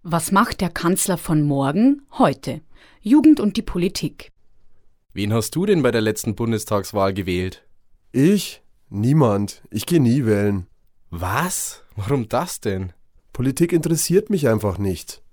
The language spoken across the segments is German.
Was macht der Kanzler von morgen heute? Jugend und die Politik. Wen hast du denn bei der letzten Bundestagswahl gewählt? Ich? Niemand. Ich gehe nie wählen. Was? Warum das denn? Politik interessiert mich einfach nicht.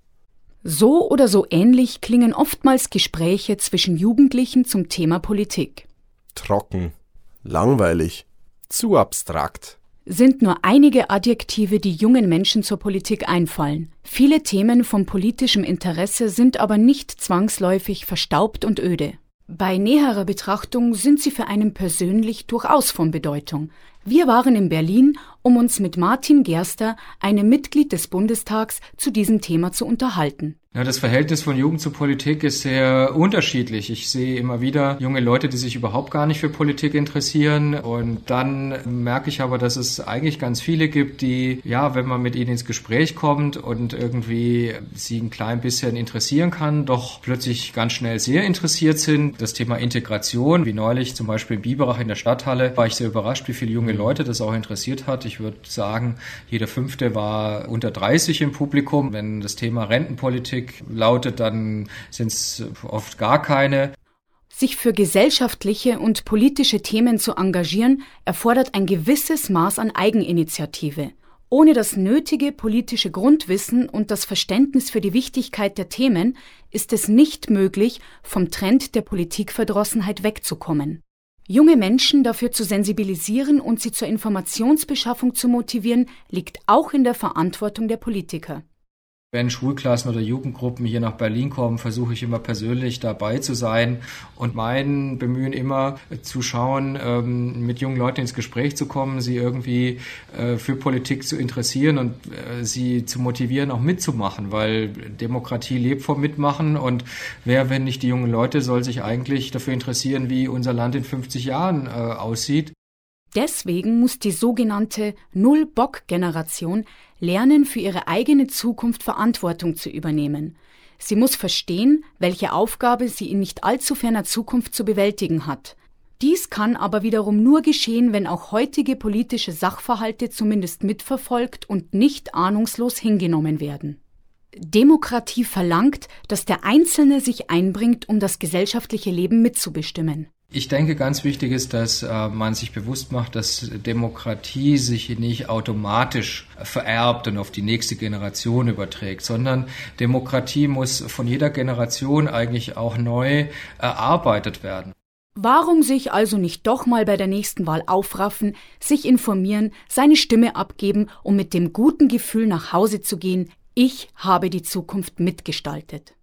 So oder so ähnlich klingen oftmals Gespräche zwischen Jugendlichen zum Thema Politik. Trocken. Langweilig. Zu abstrakt. Sind nur einige Adjektive, die jungen Menschen zur Politik einfallen. Viele Themen von politischem Interesse sind aber nicht zwangsläufig verstaubt und öde. Bei näherer Betrachtung sind sie für einen persönlich durchaus von Bedeutung. Wir waren in Berlin, um uns mit Martin Gerster, einem Mitglied des Bundestags, zu diesem Thema zu unterhalten. Ja, das Verhältnis von Jugend zu Politik ist sehr unterschiedlich. Ich sehe immer wieder junge Leute, die sich überhaupt gar nicht für Politik interessieren. Und dann merke ich aber, dass es eigentlich ganz viele gibt, die, ja, wenn man mit ihnen ins Gespräch kommt und irgendwie sie ein klein bisschen interessieren kann, doch plötzlich ganz schnell sehr interessiert sind. Das Thema Integration, wie neulich zum Beispiel in Biberach in der Stadthalle, war ich sehr überrascht, wie viele junge Leute das auch interessiert hat. Ich würde sagen, jeder Fünfte war unter 30 im Publikum. Wenn das Thema Rentenpolitik lautet, dann sind es oft gar keine. Sich für gesellschaftliche und politische Themen zu engagieren, erfordert ein gewisses Maß an Eigeninitiative. Ohne das nötige politische Grundwissen und das Verständnis für die Wichtigkeit der Themen ist es nicht möglich, vom Trend der Politikverdrossenheit wegzukommen. Junge Menschen dafür zu sensibilisieren und sie zur Informationsbeschaffung zu motivieren, liegt auch in der Verantwortung der Politiker. Wenn Schulklassen oder Jugendgruppen hier nach Berlin kommen, versuche ich immer persönlich dabei zu sein und mein Bemühen immer zu schauen, mit jungen Leuten ins Gespräch zu kommen, sie irgendwie für Politik zu interessieren und sie zu motivieren, auch mitzumachen, weil Demokratie lebt vom Mitmachen und wer, wenn nicht die jungen Leute, soll sich eigentlich dafür interessieren, wie unser Land in 50 Jahren aussieht. Deswegen muss die sogenannte Null-Bock-Generation lernen, für ihre eigene Zukunft Verantwortung zu übernehmen. Sie muss verstehen, welche Aufgabe sie in nicht allzu ferner Zukunft zu bewältigen hat. Dies kann aber wiederum nur geschehen, wenn auch heutige politische Sachverhalte zumindest mitverfolgt und nicht ahnungslos hingenommen werden. Demokratie verlangt, dass der Einzelne sich einbringt, um das gesellschaftliche Leben mitzubestimmen. Ich denke, ganz wichtig ist, dass man sich bewusst macht, dass Demokratie sich nicht automatisch vererbt und auf die nächste Generation überträgt, sondern Demokratie muss von jeder Generation eigentlich auch neu erarbeitet werden. Warum sich also nicht doch mal bei der nächsten Wahl aufraffen, sich informieren, seine Stimme abgeben, um mit dem guten Gefühl nach Hause zu gehen, ich habe die Zukunft mitgestaltet.